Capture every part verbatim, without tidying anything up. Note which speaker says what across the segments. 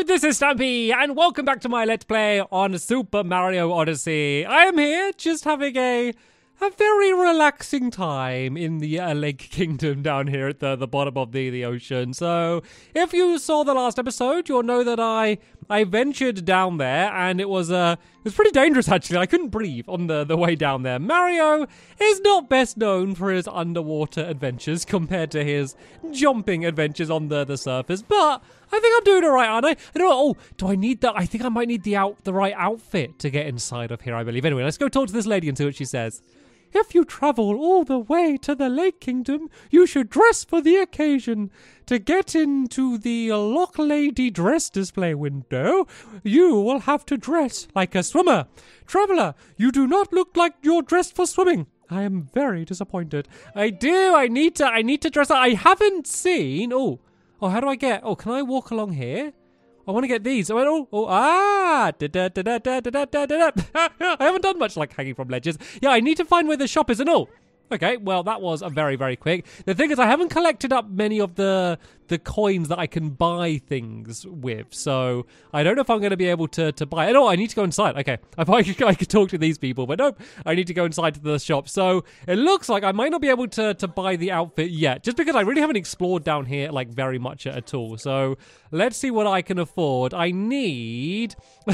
Speaker 1: this is Stampy, and welcome back to my Let's Play on Super Mario Odyssey. I am here just having a a very relaxing time in the uh, Lake Kingdom down here at the, the bottom of the, the ocean. So, if you saw the last episode, you'll know that I I ventured down there, and it was uh, it was pretty dangerous, actually. I couldn't breathe on the, the way down there. Mario is not best known for his underwater adventures compared to his jumping adventures on the, the surface, but I think I'm doing all right, aren't I? I don't know. Oh, do I need that? I think I might need the out the right outfit to get inside of here, I believe. Anyway, let's go talk to this lady and see what she says. If you travel all the way to the Lake Kingdom, you should dress for the occasion. To get into the Lock Lady dress display window, you will have to dress like a swimmer. Traveler, you do not look like you're dressed for swimming. I am very disappointed. I do. I need to. I need to dress up. I haven't seen. Oh, oh. How do I get? Oh, can I walk along here? I want to get these. Oh, oh, oh ah! Da, da, da, da, da, da, da, da. I haven't done much like hanging from ledges. Yeah, I need to find where the shop is and all. Okay, well, that was a very, very quick. The thing is, I haven't collected up many of the the coins that I can buy things with, so I don't know if I'm going to be able to, to buy it. Oh, I need to go inside. Okay, I thought I could, I could talk to these people, but nope, I need to go inside to the shop. So it looks like I might not be able to, to buy the outfit yet, just because I really haven't explored down here, like, very much at all. So let's see what I can afford. I need...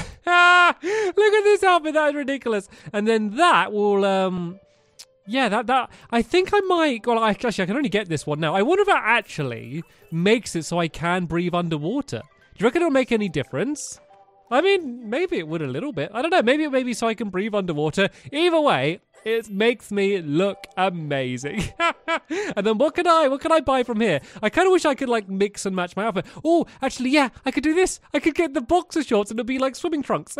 Speaker 1: ah, look at this outfit, that is ridiculous. And then that will... um. Yeah, that, that, I think I might, well, I, actually, I can only get this one now. I wonder if that actually makes it so I can breathe underwater. Do you reckon it'll make any difference? I mean, maybe it would a little bit. I don't know, maybe it may be so I can breathe underwater. Either way, it makes me look amazing. And then what can I, what can I buy from here? I kind of wish I could, like, mix and match my outfit. Oh, actually, yeah, I could do this. I could get the boxer shorts and it'll be like swimming trunks.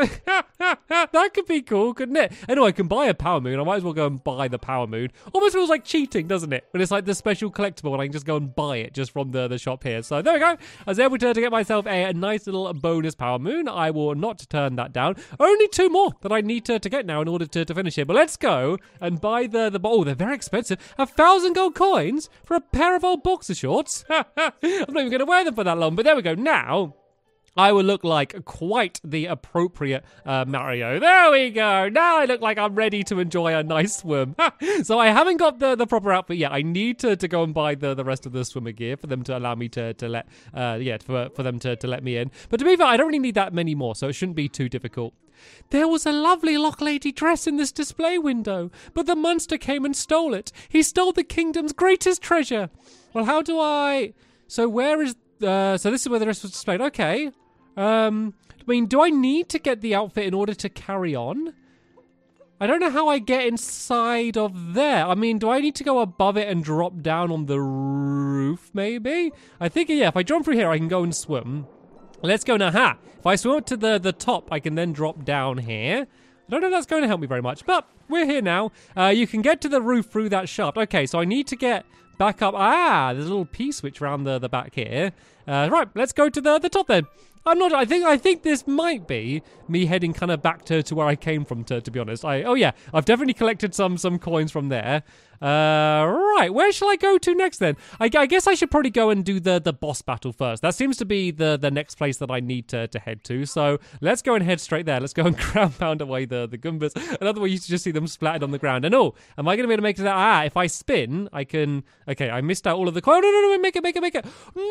Speaker 1: That could be cool, couldn't it? I know I can buy a power moon. I might as well go and buy the power moon. Almost feels like cheating, doesn't it? When it's like the special collectible and I can just go and buy it just from the, the shop here. So there we go. I was able to, to get myself a, a nice little bonus power moon. I will not turn that down. Only two more that I need to, to get now in order to, to finish it. But let's go and buy the, the, oh, they're very expensive. A thousand gold coins for a pair of old boxer shorts. I'm not even going to wear them for that long, but there we go. Now, I will look like quite the appropriate uh, Mario. There we go. Now I look like I'm ready to enjoy a nice swim. So I haven't got the, the proper outfit yet. I need to, to go and buy the, the rest of the swimmer gear for them to allow me to, to let, uh, yeah, for, for them to, to let me in. But to be fair, I don't really need that many more, so it shouldn't be too difficult. There was a lovely Lock Lady dress in this display window, but the monster came and stole it. He stole the kingdom's greatest treasure. Well, how do I... So where is... Uh, so this is where the dress was displayed. Okay. Um, I mean, do I need to get the outfit in order to carry on? I don't know how I get inside of there. I mean, do I need to go above it and drop down on the roof, maybe? I think, yeah, if I jump through here, I can go and swim. Let's go now. Ha! If I swim up to the, the top, I can then drop down here. I don't know if that's going to help me very much, but we're here now. Uh, you can get to the roof through that shaft. Okay, so I need to get back up. Ah, there's a little P-switch around the, the back here. Uh, right, let's go to the, the top then. I'm not, I think I think this might be me heading kind of back to, to where I came from, to, to be honest. I Oh yeah, I've definitely collected some some coins from there. Uh, right, where shall I go to next then? I, I guess I should probably go and do the, the boss battle first. That seems to be the, the next place that I need to, to head to. So let's go and head straight there. Let's go and ground pound away the, the Goombas. Another way you used to just see them splattered on the ground. And oh, am I going to be able to make it out? Ah, if I spin, I can... Okay, I missed out all of the coins. Oh, no, no, no, make it, make it, make it.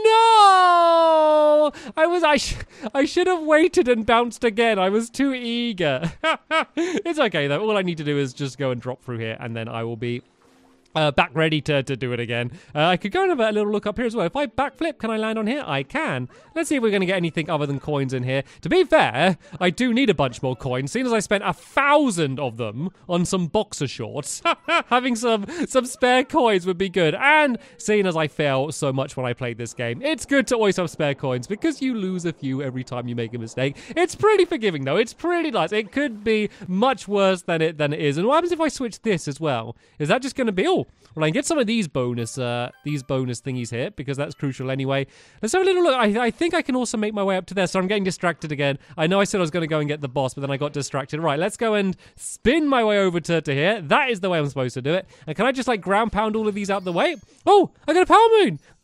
Speaker 1: No! I was... I, sh- I should have waited and bounced again. I was too eager. It's okay, though. All I need to do is just go and drop through here, and then I will be... Uh, back ready to, to do it again. Uh, I could go and have a little look up here as well. If I backflip, can I land on here? I can. Let's see if we're going to get anything other than coins in here. To be fair, I do need a bunch more coins, seeing as I spent a thousand of them on some boxer shorts. Having some, some spare coins would be good. And seeing as I fail so much when I played this game, it's good to always have spare coins because you lose a few every time you make a mistake. It's pretty forgiving, though. It's pretty nice. It could be much worse than it, than it is. And what happens if I switch this as well? Is that just going to be... Oh, well, I can get some of these bonus uh, these bonus thingies here because that's crucial anyway. Let's have a little look. I, I think I can also make my way up to there, so I'm getting distracted again. I know I said I was going to go and get the boss, but then I got distracted. Right, let's go and spin my way over to, to here. That is the way I'm supposed to do it. And can I just, like, ground pound all of these out the way? Oh, I got a power moon.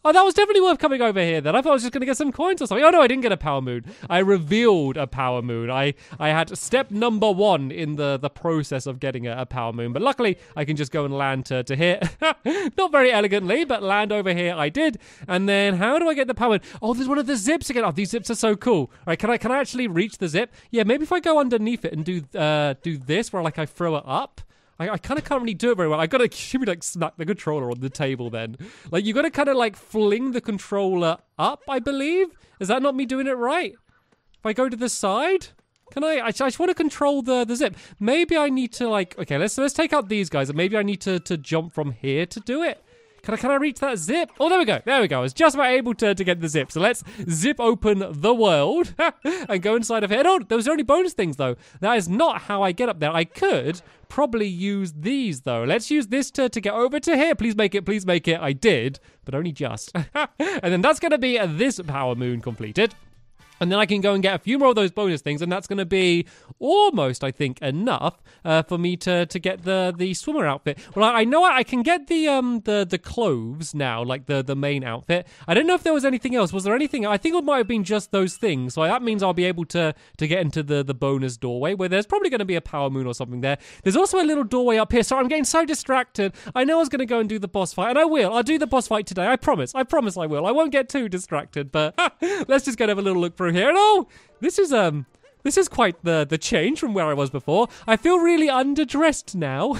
Speaker 1: Oh, that was definitely worth coming over here then. I thought I was just going to get some coins or something. Oh, no, I didn't get a power moon. I revealed a power moon. I, I had step number one in the, the process of getting a, a power moon. But luckily, I can just go and land to, to here. Not very elegantly, but land over here I did. And then how do I get the power moon? Oh, there's one of the zips again. Oh, these zips are so cool. All right, can I can I actually reach the zip? Yeah, maybe if I go underneath it and do uh do this where like I throw it up. I, I kind of can't really do it very well. I gotta should we like smack the controller on the table then. Like you gotta kind of like fling the controller up, I believe. Is that not me doing it right? If I go to the side, can I? I, I just want to control the the zip. Maybe I need to like. Okay, let's let's take out these guys, and maybe I need to to jump from here to do it. Can I, can I reach that zip? Oh, there we go. There we go. I was just about able to, to get the zip. So let's zip open the world and go inside of here. No, those are only bonus things, though. That is not how I get up there. I could probably use these, though. Let's use this to, to get over to here. Please make it. Please make it. I did, but only just. And then that's going to be this power moon completed. And then I can go and get a few more of those bonus things, and that's going to be almost, I think, enough uh, for me to to get the the swimmer outfit. Well, I, I know I, I can get the um the the clothes now, like the the main outfit. I don't know if there was anything else. Was there anything? I think it might have been just those things. So that means I'll be able to to get into the the bonus doorway, where there's probably going to be a power moon or something there. There's also a little doorway up here. Sorry, I'm getting so distracted. I know I was going to go and do the boss fight, and I will. I'll do the boss fight today. I promise. I promise I will. I won't get too distracted. But let's just go and have a little look through here. And oh, this is um. This is quite the, the change from where I was before. I feel really underdressed now.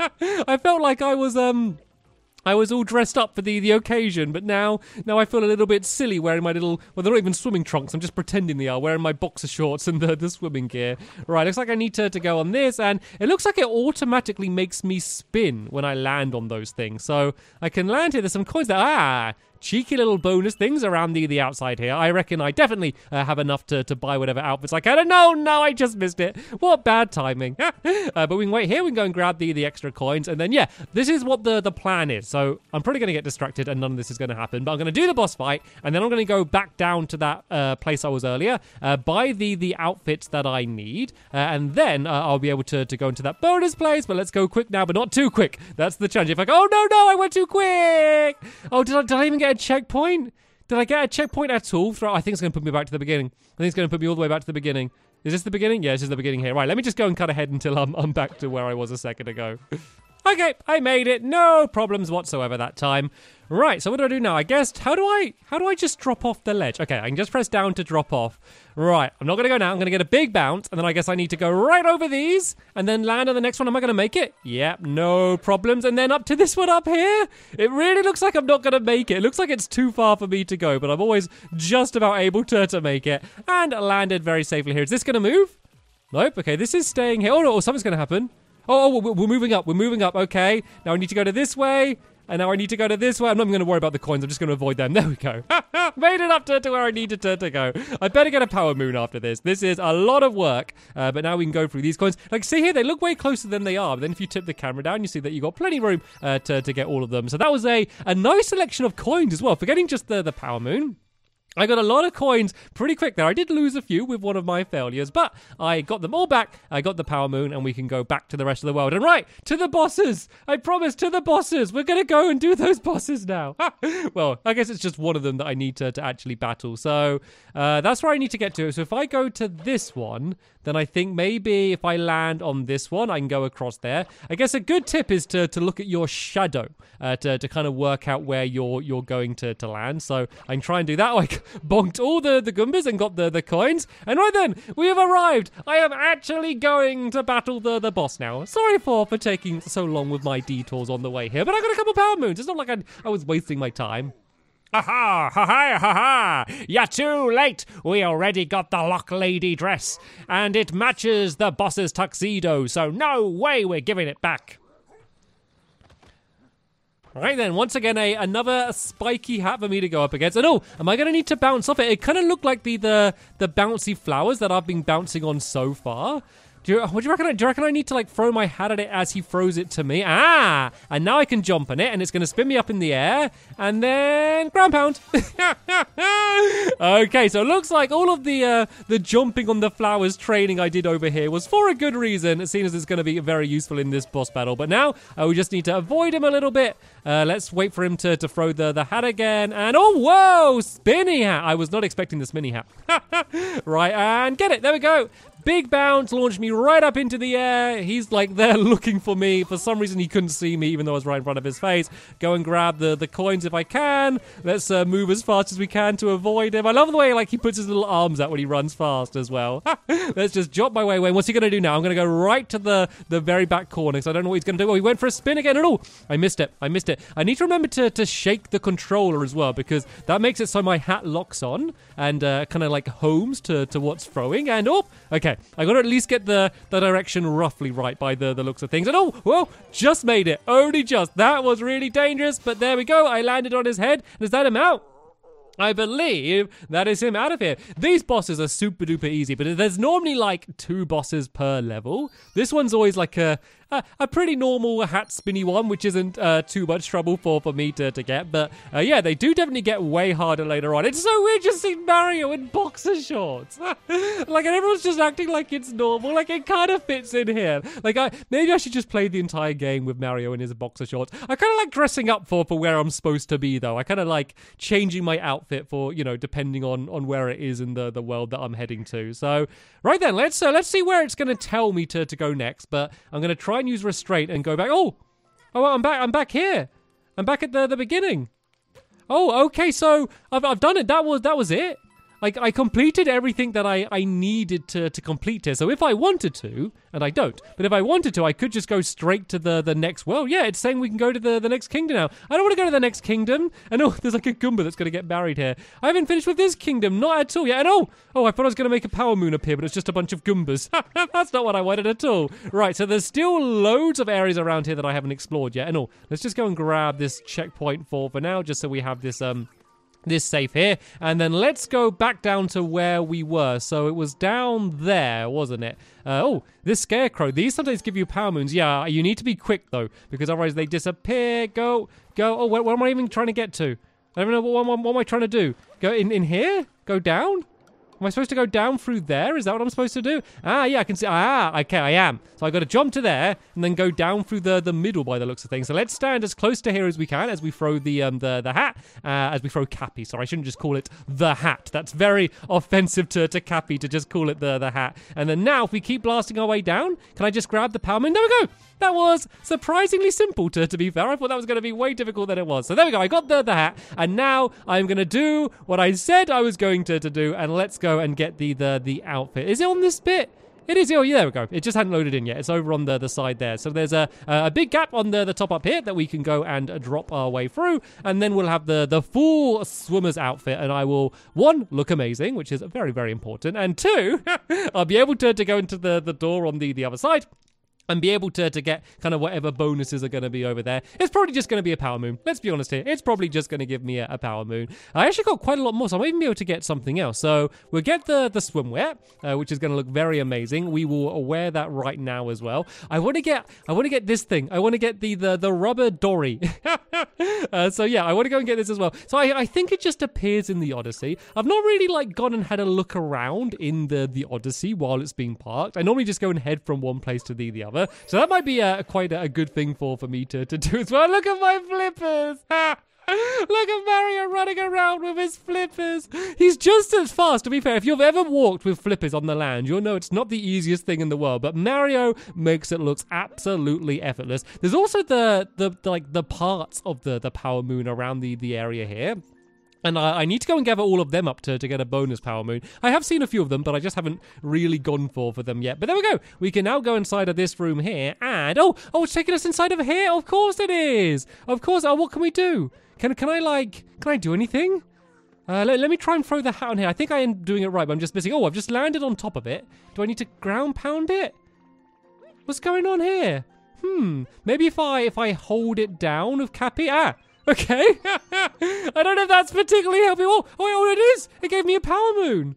Speaker 1: I felt like I was um I was all dressed up for the, the occasion, but now now I feel a little bit silly wearing my little, well, they're not even swimming trunks, I'm just pretending they are, wearing my boxer shorts and the, the swimming gear. Right, looks like I need to, to go on this, and it looks like it automatically makes me spin when I land on those things. So I can land here, there's some coins there. Ah, cheeky little bonus things around the, the outside here. I reckon I definitely uh, have enough to, to buy whatever outfits I can. No, no, I just missed it. What bad timing. uh, but we can wait here, we can go and grab the, the extra coins, and then yeah, this is what the, the plan is. So I'm probably going to get distracted and none of this is going to happen, but I'm going to do the boss fight, and then I'm going to go back down to that uh, place I was earlier, uh, buy the, the outfits that I need, uh, and then uh, I'll be able to, to go into that bonus place. But let's go quick now, but not too quick. That's the challenge. If I go, oh no, no, I went too quick. Oh, did I, did I even get a checkpoint? Did I get a checkpoint at all? I think it's going to put me back to the beginning. I think it's going to put me all the way back to the beginning. Is this the beginning? Yeah, this is the beginning here. Right, let me just go and cut ahead until I'm, I'm back to where I was a second ago. Okay, I made it. No problems whatsoever that time. Right, so what do I do now? I guess, how do I, how do I just drop off the ledge? Okay, I can just press down to drop off. Right, I'm not going to go now. I'm going to get a big bounce, and then I guess I need to go right over these, and then land on the next one. Am I going to make it? Yep, no problems. And then up to this one up here. It really looks like I'm not going to make it. It looks like it's too far for me to go, but I'm always just about able to, to make it. And landed very safely here. Is this going to move? Nope. Okay, this is staying here. Oh, no, something's going to happen. Oh, oh, we're moving up. We're moving up. Okay. Now I need to go to this way. And now I need to go to this way. I'm not even going to worry about the coins. I'm just going to avoid them. There we go. Made it up to, to where I needed to, to go. I better get a power moon after this. This is a lot of work. Uh, but now we can go through these coins. Like, see here, they look way closer than they are. But then if you tip the camera down, you see that you got plenty of room uh, to, to get all of them. So that was a, a nice selection of coins as well. Forgetting just the, the power moon. I got a lot of coins pretty quick there. I did lose a few with one of my failures, but I got them all back. I got the power moon, and we can go back to the rest of the world. And right, to the bosses. I promise, to the bosses. We're going to go and do those bosses now. Well, I guess it's just one of them that I need to, to actually battle. So uh, that's where I need to get to. So if I go to this one, then I think maybe if I land on this one, I can go across there. I guess a good tip is to, to look at your shadow uh, to, to kind of work out where you're you're going to, to land. So I can try and do that. Like, bonked all the, the Goombas and got the, the coins. And right then, we have arrived. I am actually going to battle the, the boss now. Sorry for, for taking so long with my detours on the way here, but I got a couple power moons. It's not like I, I was wasting my time.
Speaker 2: Ha-ha, ha-ha, ha-ha, you're too late. We already got the Lock Lady dress, and it matches the boss's tuxedo, so no way we're giving it back.
Speaker 1: Right then, once again, a another spiky hat for me to go up against. And oh, am I going to need to bounce off it? It kind of looked like the, the, the bouncy flowers that I've been bouncing on so far. Do you, what do you reckon? I, do you reckon I need to like throw my hat at it as he throws it to me? Ah, and now I can jump on it, and it's going to spin me up in the air, and then ground pound. Okay, so it looks like all of the uh, the jumping on the flowers training I did over here was for a good reason, seeing as it's going to be very useful in this boss battle. But now uh, we just need to avoid him a little bit. Uh, let's wait for him to, to throw the, the hat again, and oh, whoa, spinny hat. I was not expecting the spinny hat. Right, and get it. There we go. Big bounce launched me right up into the air. He's like there looking for me. For some reason, he couldn't see me, even though I was right in front of his face. Go and grab the, the coins if I can. Let's uh, move as fast as we can to avoid him. I love the way like he puts his little arms out when he runs fast as well. Let's just jump my way away. What's he going to do now? I'm going to go right to the, the very back corner because I don't know what he's going to do. Oh, he went for a spin again. And oh, I missed it. I missed it. I need to remember to, to shake the controller as well because that makes it so my hat locks on and uh, kind of like homes to, to what's throwing. And oh, okay. I got to at least get the, the direction roughly right by the, the looks of things. And oh, whoa, just made it. Only just. That was really dangerous, but there we go. I landed on his head. Is that him out? I believe that is him out of here. These bosses are super duper easy, but there's normally like two bosses per level. This one's always like a a, a pretty normal hat spinny one, which isn't uh, too much trouble for, for me to, to get. But uh, yeah, they do definitely get way harder later on. It's so weird just seeing Mario in boxer shorts. Like, and everyone's just acting like it's normal. Like, it kind of fits in here. Like, I maybe I should just play the entire game with Mario in his boxer shorts. I kind of like dressing up for, for where I'm supposed to be, though. I kind of like changing my outfit for, you know, depending on, on where it is in the, the world that I'm heading to. So, right then, let's uh, let's see where it's going to tell me to, to go next. But I'm going to try and use restraint and go back. Oh, oh, I'm back. I'm back here. I'm back at the, the beginning. Oh, okay. So I've I've done it. That was that was it. Like, I completed everything that I, I needed to, to complete here. So if I wanted to, and I don't, but if I wanted to, I could just go straight to the, the next world. Yeah, it's saying we can go to the, the next kingdom now. I don't want to go to the next kingdom. And oh, there's like a Goomba that's going to get married here. I haven't finished with this kingdom, not at all yet. And oh, oh, I thought I was going to make a power moon appear, but it's just a bunch of Goombas. That's not what I wanted at all. Right, so there's still loads of areas around here that I haven't explored yet. And oh, let's just go and grab this checkpoint for, for now, just so we have this... um. this safe here, and then let's go back down to where we were. So it was down there, wasn't it? Uh, oh, this scarecrow. These sometimes give you power moons. Yeah, you need to be quick, though, because otherwise they disappear. Go, go. Oh, where, where am I even trying to get to? I don't know. What, what, what am I trying to do? Go in, in here? Go down? Am I supposed to go down through there? Is that what I'm supposed to do? Ah, yeah, I can see. Ah, okay, I am. So I got to jump to there and then go down through the, the middle by the looks of things. So let's stand as close to here as we can as we throw the um the, the hat, uh, as we throw Cappy. Sorry, I shouldn't just call it the hat. That's very offensive to, to Cappy to just call it the, the hat. And then now, if we keep blasting our way down, can I just grab the power moon? There we go. That was surprisingly simple, to, to be fair. I thought that was going to be way difficult than it was. So there we go. I got the, the hat. And now I'm going to do what I said I was going to, to do. And let's go and get the, the, the outfit. Is it on this bit? It is. Oh, yeah, there we go. It just hadn't loaded in yet. It's over on the, the side there. So there's a a big gap on the, the top up here that we can go and drop our way through. And then we'll have the, the full swimmer's outfit. And I will, one, look amazing, which is very, very important. And two, I'll be able to, to go into the, the door on the, the other side. And be able to, to get kind of whatever bonuses are going to be over there. It's probably just going to be a power moon. Let's be honest here. It's probably just going to give me a, a power moon. I actually got quite a lot more, so I might even be able to get something else. So we'll get the, the swimwear, uh, which is going to look very amazing. We will wear that right now as well. I want to get I want to get this thing. I want to get the, the, the rubber dory. uh, so yeah, I want to go and get this as well. So I, I think it just appears in the Odyssey. I've not really like gone and had a look around in the, the Odyssey while it's being parked. I normally just go and head from one place to the, the other. So that might be a, quite a, a good thing for, for me to, to do as well. Look at my flippers. Look at Mario running around with his flippers. He's just as fast, to be fair. If you've ever walked with flippers on the land, you'll know it's not the easiest thing in the world. But Mario makes it look absolutely effortless. There's also the, the, the like the parts of the, the power moon around the, the area here. And I, I need to go and gather all of them up to, to get a bonus power moon. I have seen a few of them, but I just haven't really gone for, for them yet. But there we go. We can now go inside of this room here. And, oh, oh, it's taking us inside of here. Of course it is. Of course. Oh, what can we do? Can, can I, like, can I do anything? Uh, let, let me try and throw the hat on here. I think I am doing it right, but I'm just missing. Oh, I've just landed on top of it. Do I need to ground pound it? What's going on here? Hmm. Maybe if I, if I hold it down with Cappy. Ah. Okay. I don't know if that's particularly helpful. Oh, oh, oh, it is. It gave me a power moon.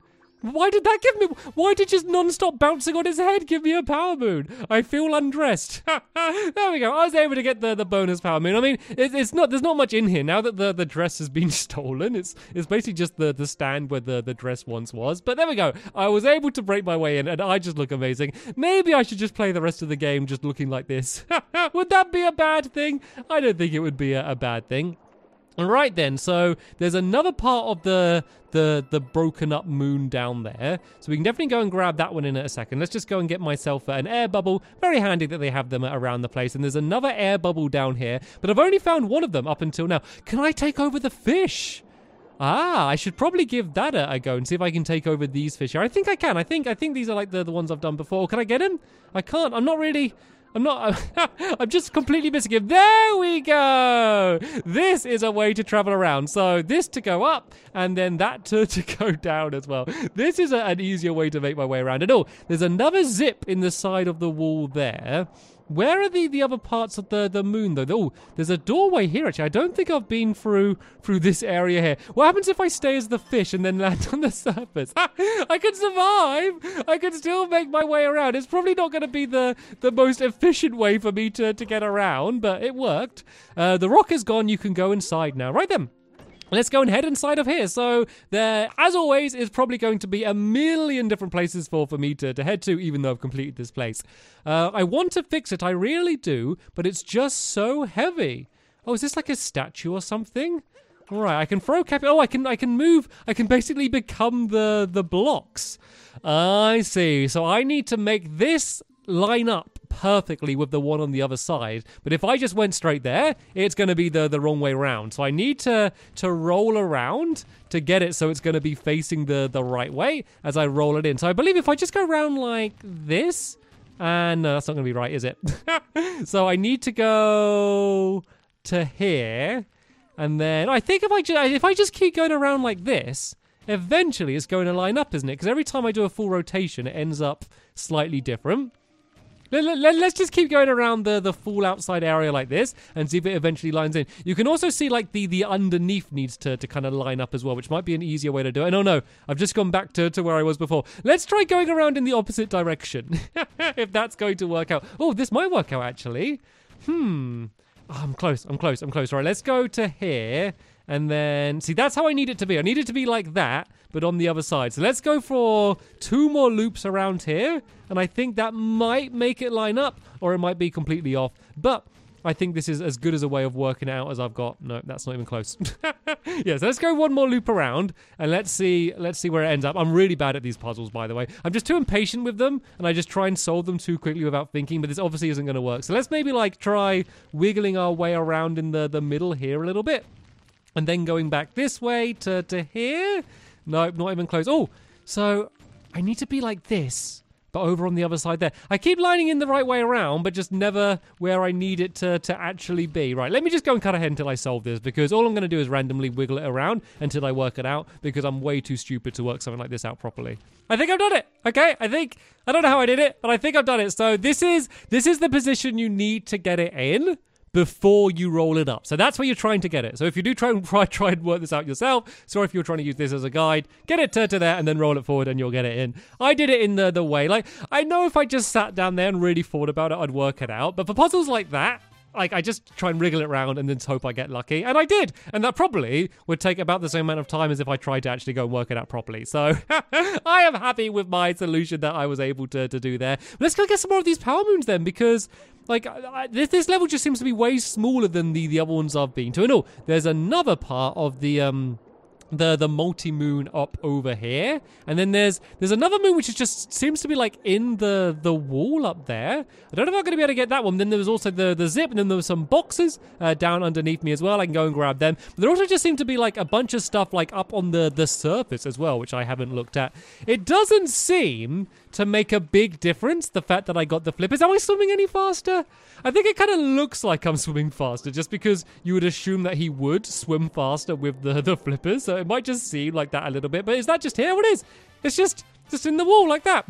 Speaker 1: Why did that give me... Why did just non-stop bouncing on his head give me a power moon? I feel undressed. There we go. I was able to get the, the bonus power moon. I mean, it, it's not... There's not much in here. Now that the, the dress has been stolen, it's it's basically just the, the stand where the, the dress once was. But there we go. I was able to break my way in, and I just look amazing. Maybe I should just play the rest of the game just looking like this. Would that be a bad thing? I don't think it would be a, a bad thing. All right then, so there's another part of the the the broken up moon down there. So we can definitely go and grab that one in a second. Let's just go and get myself an air bubble. Very handy that they have them around the place. And there's another air bubble down here, but I've only found one of them up until now. Can I take over the fish? Ah, I should probably give that a, a go and see if I can take over these fish here. I think I can. I think I think these are like the, the ones I've done before. Can I get him? I can't. I'm not really... I'm not, I'm just completely missing it. There we go. This is a way to travel around. So this to go up and then that to, to go down as well. This is a, an easier way to make my way around. And oh, there's another zip in the side of the wall there. Where are the, the other parts of the, the moon, though? Oh, there's a doorway here, actually. I don't think I've been through through this area here. What happens if I stay as the fish and then land on the surface? I can survive. I can still make my way around. It's probably not going to be the, the most efficient way for me to, to get around, but it worked. Uh, the rock is gone. You can go inside now. Right then. Let's go and head inside of here. So there, as always, is probably going to be a million different places for, for me to, to head to, even though I've completed this place. Uh, I want to fix it, I really do, but it's just so heavy. Oh, is this like a statue or something? All right, I can throw cap. Oh, I can I can move. I can basically become the, the blocks. I see. So I need to make this line up perfectly with the one on the other side, but if I just went straight there, it's going to be the the wrong way around. So I need to to roll around to get it so it's going to be facing the the right way as I roll it in. So I believe if I just go around like this, and no, that's not going to be right, is it? So I need to go to here, and then I think if I just if I just keep going around like this, eventually it's going to line up, isn't it? Because every time I do a full rotation, it ends up slightly different. Let's just keep going around the, the full outside area like this and see if it eventually lines in. You can also see like the, the underneath needs to, to kind of line up as well, which might be an easier way to do it. And oh no, I've just gone back to, to where I was before. Let's try going around in the opposite direction, if that's going to work out. Oh, this might work out actually. Hmm. Oh, I'm close, I'm close, I'm close. All right, let's go to here. And then, see, that's how I need it to be. I need it to be like that, but on the other side. So let's go for two more loops around here. And I think that might make it line up, or it might be completely off. But I think this is as good as a way of working it out as I've got. No, that's not even close. Yeah, so let's go one more loop around, and let's see let's see where it ends up. I'm really bad at these puzzles, by the way. I'm just too impatient with them, and I just try and solve them too quickly without thinking, but this obviously isn't going to work. So let's maybe, like, try wiggling our way around in the, the middle here a little bit. And then going back this way to, to here. Nope, not even close. Oh, so I need to be like this, but over on the other side there. I keep lining in the right way around, but just never where I need it to, to actually be. Right, let me just go and cut ahead until I solve this, because all I'm going to do is randomly wiggle it around until I work it out, because I'm way too stupid to work something like this out properly. I think I've done it. Okay, I think, I don't know how I did it, but I think I've done it. So this is this is the position you need to get it in before you roll it up. So that's where you're trying to get it. So if you do try and try, try and work this out yourself, sorry if you're trying to use this as a guide, get it to, to there and then roll it forward and you'll get it in. I did it in the, the way. Like, I know if I just sat down there and really thought about it, I'd work it out. But for puzzles like that, like, I just try and wriggle it around and then hope I get lucky. And I did. And that probably would take about the same amount of time as if I tried to actually go and work it out properly. So I am happy with my solution that I was able to, to do there. But let's go get some more of these power moons then, because like I, this, this level just seems to be way smaller than the, the other ones I've been to. And oh, there's another part of the um the the multi-moon up over here, and then there's there's another moon which is just seems to be like in the the wall up there. I don't know if I'm going to be able to get that one. Then there was also the the zip, and then there was some boxes uh, down underneath me as well. I can go and grab them, but there also just seemed to be like a bunch of stuff like up on the the surface as well, which I haven't looked at. It doesn't seem to make a big difference, the fact that I got the flippers. Am I swimming any faster? I think it kind of looks like I'm swimming faster, just because you would assume that he would swim faster with the, the flippers, so it might just seem like that a little bit. But is that just here? What is? It's just just in the wall like that.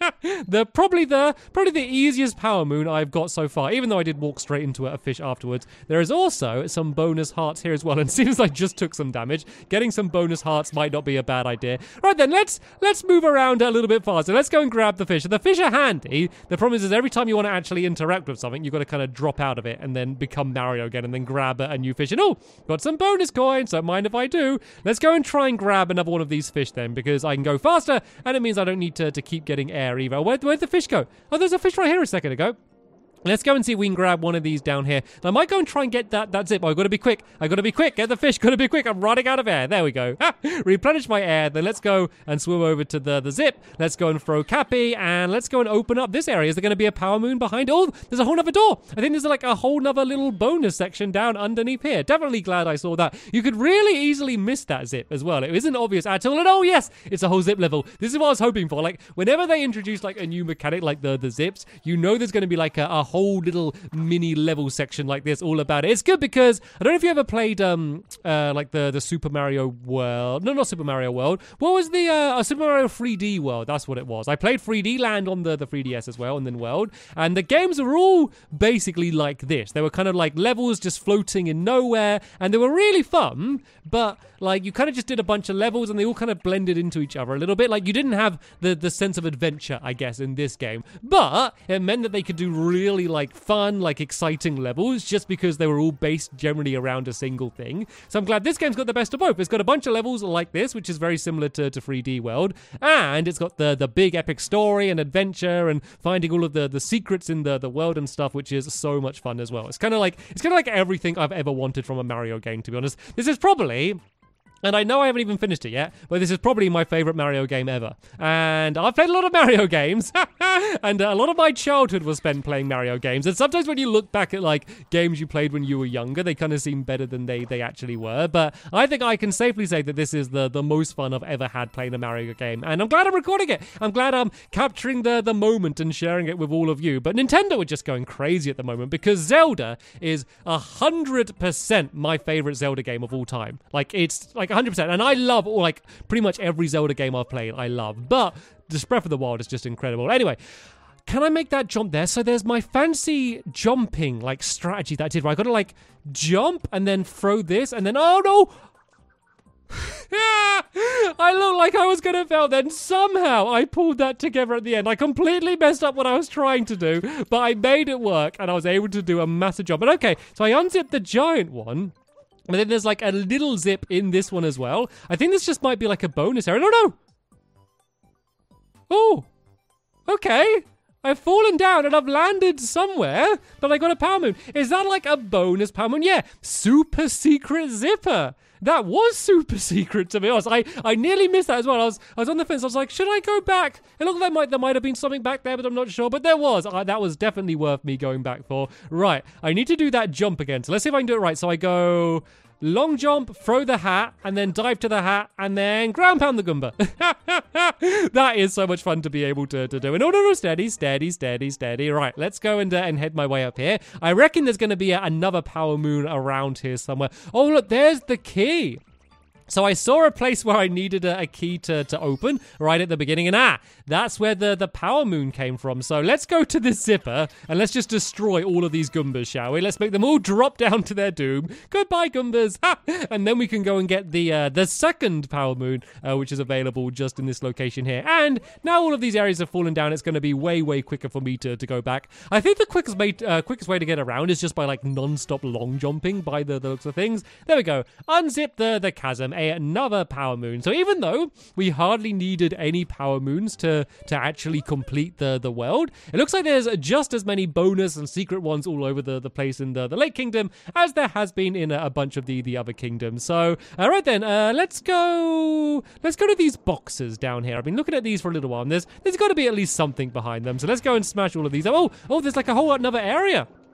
Speaker 1: the probably the probably the easiest power moon I've got so far, even though I did walk straight into a fish afterwards. There is also some bonus hearts here as well, and seems I just took some damage. Getting some bonus hearts might not be a bad idea. Right then, let's let's move around a little bit faster. Let's go and grab the fish. The fish are handy. The problem is, is every time you want to actually interact with something, you've got to kind of drop out of it and then become Mario again and then grab a, a new fish. And oh, got some bonus coins. Don't mind if I do. Let's go and try and grab another one of these fish then, because I can go faster and it means I don't need to, to keep getting air either. Where, where'd the fish go? Oh, there's a fish right here a second ago. Let's go and see if we can grab one of these down here. I might go and try and get that, that zip. Oh, I've got to be quick. I've got to be quick. Get the fish. Got to be quick. I'm running out of air. There we go. Replenish my air. Then let's go and swim over to the, the zip. Let's go and throw Cappy. And let's go and open up this area. Is there going to be a power moon behind? Oh, there's a whole nother door. I think there's like a whole nother little bonus section down underneath here. Definitely glad I saw that. You could really easily miss that zip as well. It isn't obvious at all. And oh, yes, it's a whole zip level. This is what I was hoping for. Like, whenever they introduce like a new mechanic like the, the zips, you know there's going to be like a, a whole little mini level section like this all about it. It's good because I don't know if you ever played um uh like the the Super Mario World. No, not Super Mario World. What was the uh Super Mario three D World? That's what it was. I played three D Land on the the three D S as well, and then World. And the games were all basically like this. They were kind of like levels just floating in nowhere, and they were really fun. But like you kind of just did a bunch of levels, and they all kind of blended into each other a little bit. Like you didn't have the the sense of adventure, I guess, in this game. But it meant that they could do really like fun, like exciting levels, just because they were all based generally around a single thing. So I'm glad this game's got the best of both. It's got a bunch of levels like this, which is very similar to, to three D World, and it's got the the big epic story and adventure and finding all of the the secrets in the the world and stuff, which is so much fun as well. It's kind of like it's kind of like everything I've ever wanted from a Mario game, to be honest. This is probably, and I know I haven't even finished it yet, but this is probably my favorite Mario game ever. And I've played a lot of Mario games, and a lot of my childhood was spent playing Mario games. And sometimes when you look back at like games you played when you were younger, they kind of seem better than they, they actually were. But I think I can safely say that this is the, the most fun I've ever had playing a Mario game. And I'm glad I'm recording it. I'm glad I'm capturing the, the moment and sharing it with all of you. But Nintendo are just going crazy at the moment because Zelda is one hundred percent my favorite Zelda game of all time. Like, it's like one hundred percent, and I love all like pretty much every Zelda game I've played. I love, but just Breath of the Wild is just incredible. Anyway, can I make that jump there? So there's my fancy jumping like strategy that I did. Where I got to like jump and then throw this, and then oh no. I looked like I was gonna fail. Then somehow I pulled that together at the end. I completely messed up what I was trying to do, but I made it work, and I was able to do a massive jump. But okay, so I unzipped the giant one. And then there's like a little zip in this one as well. I think this just might be like a bonus area. No, no. Oh, okay. I've fallen down and I've landed somewhere, but I got a power moon. Is that like a bonus power moon? Yeah, super secret zipper. That was super secret, to be honest. I, I nearly missed that as well. I was I was on the fence. I was like, should I go back? It looked like might, there might have been something back there, but I'm not sure. But there was. I, that was definitely worth me going back for. Right, I need to do that jump again. So let's see if I can do it right. So I go long jump, throw the hat, and then dive to the hat, and then ground pound the Goomba. That is so much fun to be able to, to do. And oh, no, no, steady, steady, steady, steady. Right, let's go and, uh, and head my way up here. I reckon there's going to be a, another power moon around here somewhere. Oh, look, there's the key. So I saw a place where I needed a, a key to, to open right at the beginning, and ah, that's where the, the power moon came from. So let's go to this zipper, and let's just destroy all of these Goombas, shall we? Let's make them all drop down to their doom. Goodbye, Goombas. Ha! And then we can go and get the uh, the second power moon, uh, which is available just in this location here. And now all of these areas have fallen down. It's going to be way, way quicker for me to, to go back. I think the quickest way, uh, quickest way to get around is just by like non-stop long jumping by the, the looks of things. There we go. Unzip the, the chasm. Another power moon. So even though we hardly needed any power moons to, to actually complete the, the world, it looks like there's just as many bonus and secret ones all over the, the place in the, the Lake Kingdom as there has been in a, a bunch of the, the other kingdoms. So, all right then, uh, let's go let's go to these boxes down here. I've been looking at these for a little while, and there's, there's got to be at least something behind them. So let's go and smash all of these. Oh, oh, there's like a whole another area.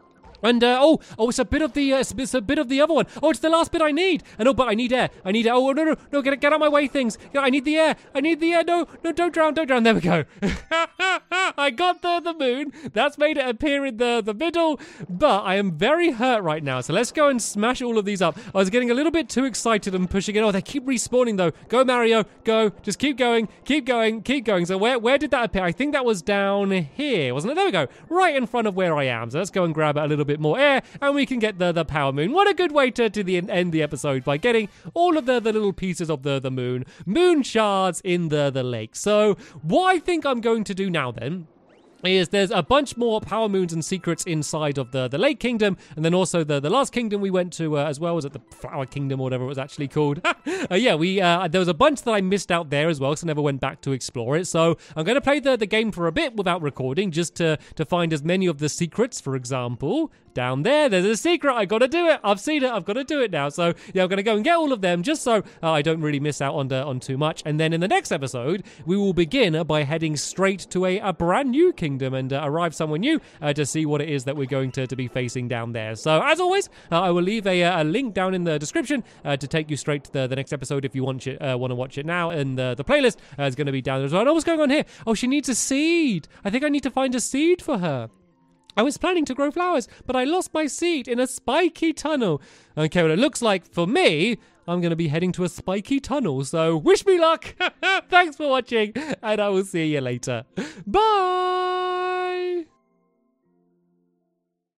Speaker 1: And, uh, oh, oh, it's a bit of the, uh, it's, it's a bit of the other one. Oh, it's the last bit I need. And, oh, but I need air. I need air. Oh, no, no, no, get, get out of my way, things. I need the air. I need the air. No, no, don't drown, don't drown. There we go. I got the, the moon. That's made it appear in the, the middle. But I am very hurt right now. So let's go and smash all of these up. I was getting a little bit too excited and pushing it. Oh, they keep respawning, though. Go, Mario. Go. Just keep going. Keep going. Keep going. So where, where did that appear? I think that was down here, wasn't it? There we go. Right in front of where I am. So let's go and grab it a little bit more air, and we can get the, the power moon. What a good way to, to the end the episode, by getting all of the, the little pieces of the, the moon, moon shards in the, the lake. So what I think I'm going to do now then is there's a bunch more power moons and secrets inside of the, the Lake Kingdom, and then also the, the last kingdom we went to uh, as well. Was it the Flower Kingdom or whatever it was actually called? uh, yeah, we uh, there was a bunch that I missed out there as well, because I never went back to explore it. So I'm going to play the, the game for a bit without recording, just to, to find as many of the secrets. For example, down there, there's a secret. I got to do it. I've seen it. I've got to do it now. So yeah, I'm going to go and get all of them, just so uh, I don't really miss out on, the, on too much. And then in the next episode, we will begin by heading straight to a, a brand new kingdom and uh, arrive somewhere new uh, to see what it is that we're going to, to be facing down there. So as always, uh, I will leave a, a link down in the description uh, to take you straight to the, the next episode if you want it, uh, want to watch it now. And the, the playlist uh, is going to be down there as well. Oh, what's going on here? Oh, she needs a seed. I think I need to find a seed for her. I was planning to grow flowers, but I lost my seed in a spiky tunnel. Okay, well, it looks like, for me, I'm going to be heading to a spiky tunnel, so wish me luck! Thanks for watching, and I will see you later. Bye!